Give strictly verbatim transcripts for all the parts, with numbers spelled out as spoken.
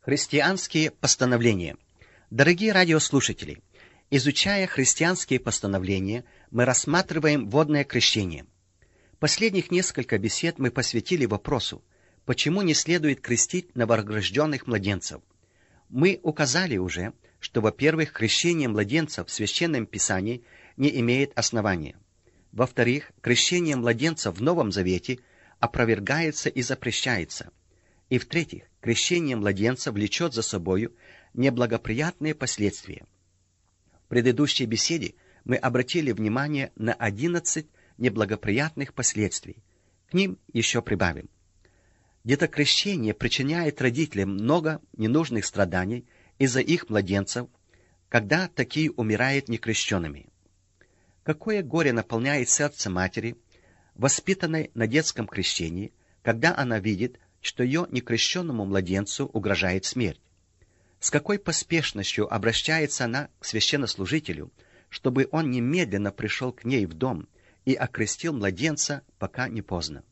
Христианские постановления. Дорогие радиослушатели, изучая христианские постановления, мы рассматриваем водное крещение. Последних несколько бесед мы посвятили вопросу, почему не следует крестить новорожденных младенцев. Мы указали уже, что, во-первых, крещение младенцев в Священном Писании не имеет основания. Во-вторых, крещение младенцев в Новом Завете опровергается и запрещается. И в-третьих, крещение младенца влечет за собою неблагоприятные последствия. В предыдущей беседе мы обратили внимание на одиннадцать неблагоприятных последствий. К ним еще прибавим. Детокрещение причиняет родителям много ненужных страданий из-за их младенцев, когда такие умирают некрещенными. Какое горе наполняет сердце матери, воспитанной на детском крещении, когда она видит, что ее некрещенному младенцу угрожает смерть. С какой поспешностью обращается она к священнослужителю, чтобы он немедленно пришел к ней в дом и окрестил младенца, пока не поздно.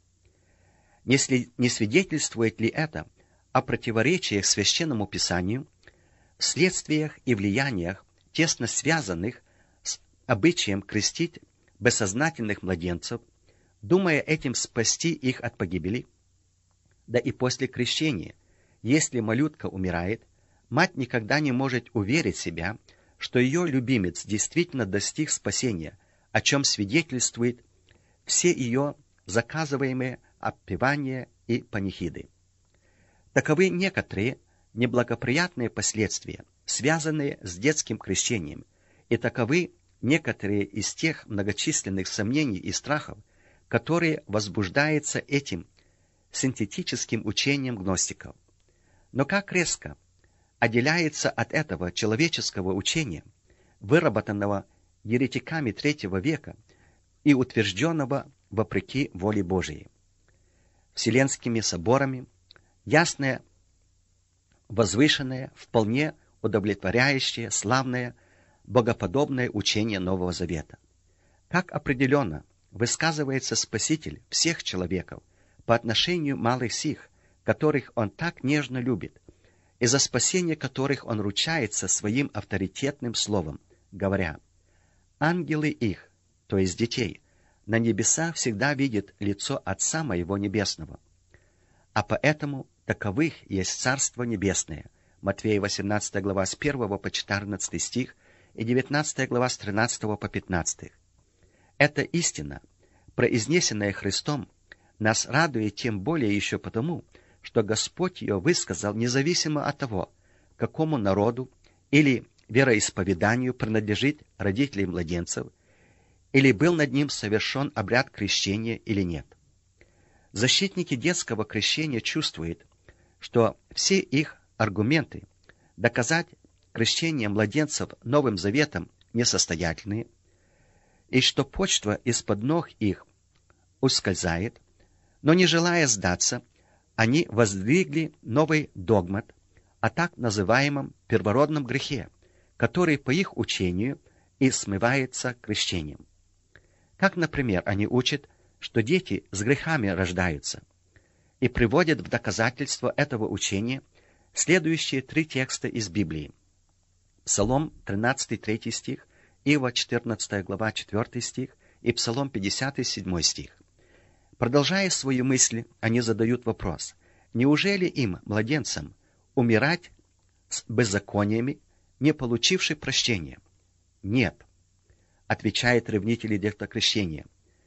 Не свидетельствует ли это о противоречиях Священному Писанию, следствиях и влияниях, тесно связанных с обычаем крестить бессознательных младенцев, думая этим спасти их от погибели? Да и после крещения, если малютка умирает, мать никогда не может уверить себя, что ее любимец действительно достиг спасения, о чем свидетельствует все ее заказываемые отпевания и панихиды. Таковы некоторые неблагоприятные последствия, связанные с детским крещением, и таковы некоторые из тех многочисленных сомнений и страхов, которые возбуждаются этим синтетическим учением гностиков. Но как резко отделяется от этого человеческого учения, выработанного еретиками третьего века и утвержденного вопреки воле Божией. Вселенскими соборами ясное, возвышенное, вполне удовлетворяющее, славное, богоподобное учение Нового Завета. Как определенно высказывается Спаситель всех человеков по отношению малых сих, которых Он так нежно любит, и за спасение которых Он ручается своим авторитетным словом, говоря: «Ангелы их, то есть детей, на небесах всегда видят лицо Отца Моего Небесного, а поэтому таковых есть Царство Небесное». Матфея восемнадцатая глава с первого по четырнадцатый стих и девятнадцатая глава с тринадцатого по пятнадцатый. Эта истина, произнесенная Христом, нас радует тем более еще потому, что Господь ее высказал независимо от того, какому народу или вероисповеданию принадлежит родителей младенцев, или был над ним совершен обряд крещения или нет. Защитники детского крещения чувствуют, что все их аргументы доказать крещение младенцев Новым Заветом несостоятельные, и что почва из-под ног их ускользает, но не желая сдаться, они воздвигли новый догмат о так называемом первородном грехе, который по их учению и смывается крещением. Как, например, они учат, что дети с грехами рождаются, и приводят в доказательство этого учения следующие три текста из Библии. Псалом тринадцатый третий стих, Иова четырнадцатая глава четвёртый стих и Псалом пятидесятый седьмой стих. Продолжая свою мысль, они задают вопрос: неужели им, младенцам, умирать с беззакониями, не получивши прощения? Нет, отвечают ревнители детокрещения.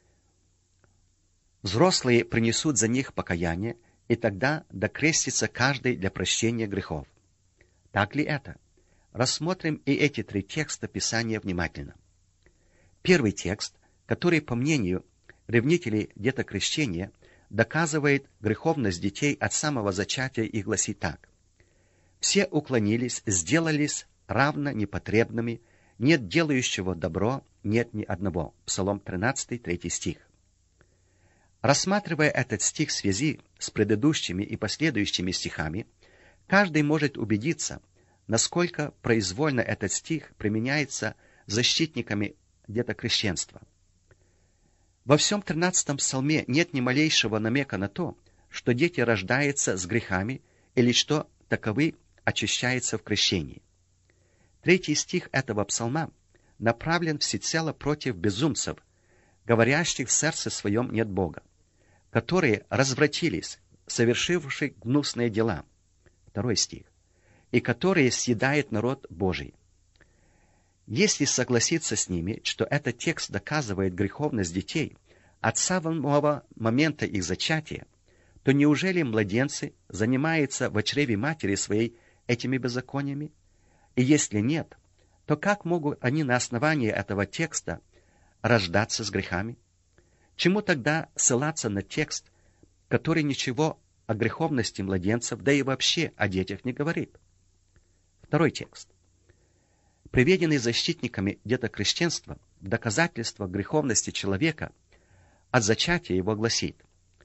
Взрослые принесут за них покаяние, и тогда докрестится каждый для прощения грехов. Так ли это? Рассмотрим и эти три текста Писания внимательно. Первый текст, который, по мнению ревнителей детокрещения, доказывает греховность детей от самого зачатия, и гласит так: «Все уклонились, сделались равно непотребными, нет делающего добро, нет ни одного». Псалом тринадцатый третий стих. Рассматривая этот стих в связи с предыдущими и последующими стихами, каждый может убедиться, насколько произвольно этот стих применяется защитниками детокрещенства. Во всем тринадцатом псалме нет ни малейшего намека на то, что дети рождаются с грехами или что таковы очищается в крещении. Третий стих этого псалма направлен всецело против безумцев, говорящих в сердце своем нет Бога, которые развратились, совершившие гнусные дела. Второй стих. И которые съедает народ Божий. Если согласиться с ними, что этот текст доказывает греховность детей от самого момента их зачатия, то неужели младенцы занимаются в чреве матери своей этими беззакониями? И если нет, то как могут они на основании этого текста рождаться с грехами? Чему тогда ссылаться на текст, который ничего о греховности младенцев, да и вообще о детях не говорит? Второй текст. Приведенный защитниками детокрещенства в доказательство греховности человека от зачатия его гласит: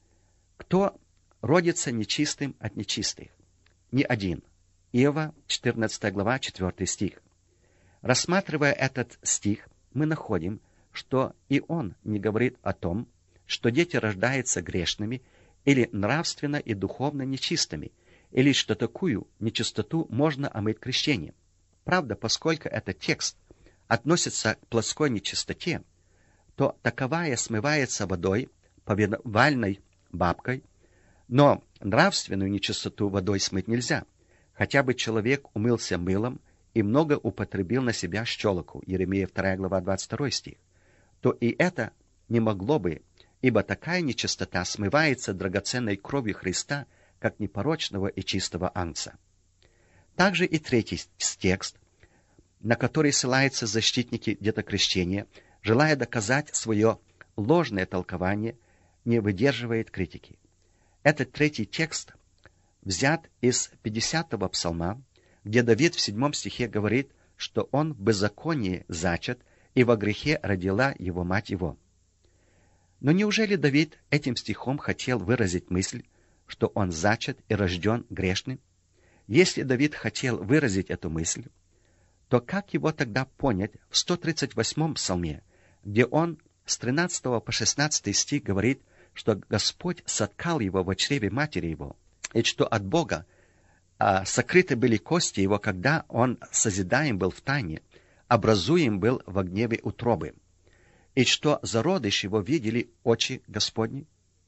«Кто родится нечистым от нечистых? Ни один». Иова, четырнадцатая глава, четвёртый стих. Рассматривая этот стих, мы находим, что и он не говорит о том, что дети рождаются грешными или нравственно и духовно нечистыми, или что такую нечистоту можно омыть крещением. Правда, поскольку этот текст относится к плоской нечистоте, то таковая смывается водой, повивальной бабкой, но нравственную нечистоту водой смыть нельзя. Хотя бы человек умылся мылом и много употребил на себя щелоку, Иеремия вторая глава, двадцать второй стих, то и это не могло бы, ибо такая нечистота смывается драгоценной кровью Христа, как непорочного и чистого агнца. Также и третий текст, на который ссылаются защитники детокрещения, желая доказать свое ложное толкование, не выдерживает критики. Этот третий текст взят из пятидесятого псалма, где Давид в седьмом стихе говорит, что он в беззаконии зачат, и во грехе родила его мать его. Но неужели Давид этим стихом хотел выразить мысль, что он зачат и рожден грешным? Если Давид хотел выразить эту мысль, то как его тогда понять в сто тридцать восьмом псалме, где он с тринадцатого по шестнадцатый стих говорит, что Господь соткал его во чреве матери его, и что от Бога а, сокрыты были кости его, когда он созидаем был в тайне, образуем был во гневе утробы, и что зародыш его видели очи Господни?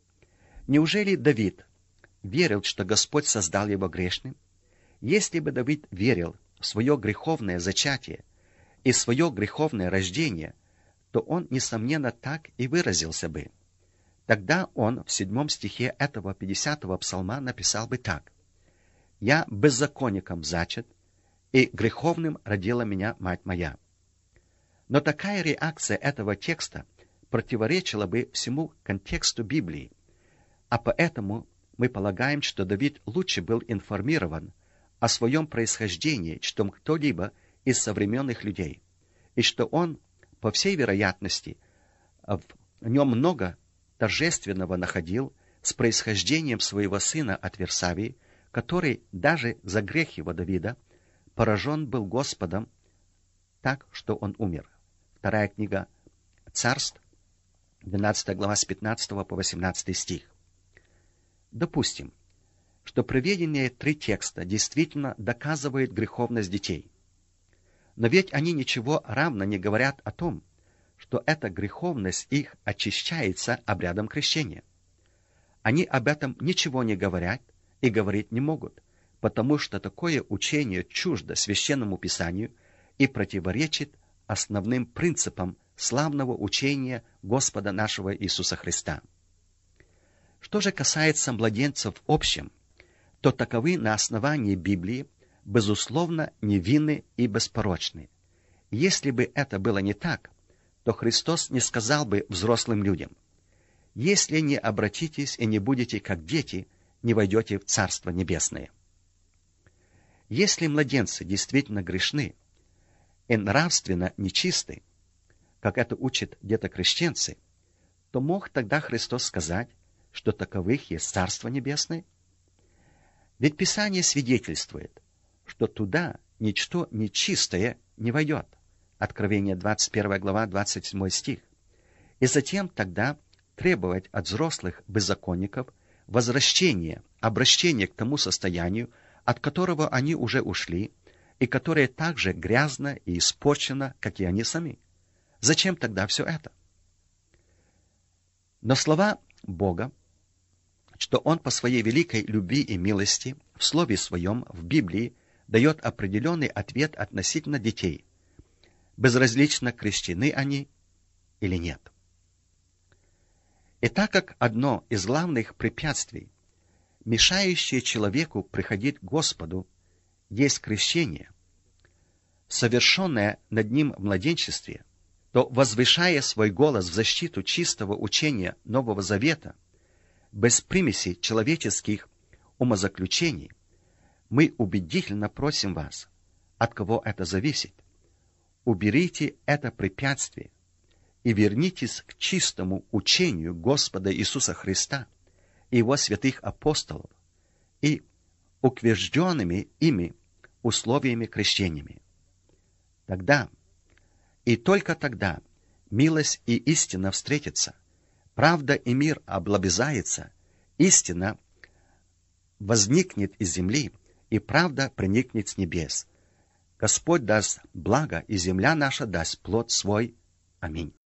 Неужели Давид верил, что Господь создал его грешным? Если бы Давид верил в свое греховное зачатие и свое греховное рождение, то он, несомненно, так и выразился бы. Тогда он в седьмом стихе этого пятидесятого псалма написал бы так: «Я беззаконником зачат, и греховным родила меня мать моя». Но такая реакция этого текста противоречила бы всему контексту Библии, а поэтому мы полагаем, что Давид лучше был информирован о своем происхождении, чем кто-либо из современных людей, и что он, по всей вероятности, в нем много торжественного находил с происхождением своего сына от Версавии, который даже за грех его Давида поражен был Господом так, что он умер. Вторая книга Царств, двенадцатая глава, с пятнадцатого по восемнадцатый стих. Допустим, что приведенные три текста действительно доказывают греховность детей. Но ведь они ничего равно не говорят о том, что эта греховность их очищается обрядом крещения. Они об этом ничего не говорят и говорить не могут, потому что такое учение чуждо Священному Писанию и противоречит основным принципам славного учения Господа нашего Иисуса Христа. Что же касается младенцев в общем, то таковы на основании Библии, безусловно, невинны и беспорочны. Если бы это было не так, то Христос не сказал бы взрослым людям: «Если не обратитесь и не будете как дети, не войдете в Царство Небесное». Если младенцы действительно грешны и нравственно нечисты, как это учат детокрещенцы, то мог тогда Христос сказать, что таковых есть Царство Небесное? Ведь Писание свидетельствует, что туда ничто нечистое не войдет. Откровение двадцать первая глава, двадцать седьмой стих. И затем тогда требовать от взрослых беззаконников возвращения, обращения к тому состоянию, от которого они уже ушли, и которое так же грязно и испорчено, как и они сами. Зачем тогда все это? Но слова Бога, что Он по своей великой любви и милости в Слове Своем, в Библии, дает определенный ответ относительно детей, безразлично, крещены они или нет. И так как одно из главных препятствий, мешающее человеку приходить к Господу, есть крещение, совершенное над ним в младенчестве, то, возвышая свой голос в защиту чистого учения Нового Завета, без примеси человеческих умозаключений, мы убедительно просим вас, от кого это зависит, уберите это препятствие и вернитесь к чистому учению Господа Иисуса Христа и Его святых апостолов и утвержденными ими условиями крещениями. Тогда, и только тогда, милость и истина встретятся, правда и мир облобызается, истина возникнет из земли, и правда проникнет с небес. Господь даст благо, и земля наша даст плод свой. Аминь.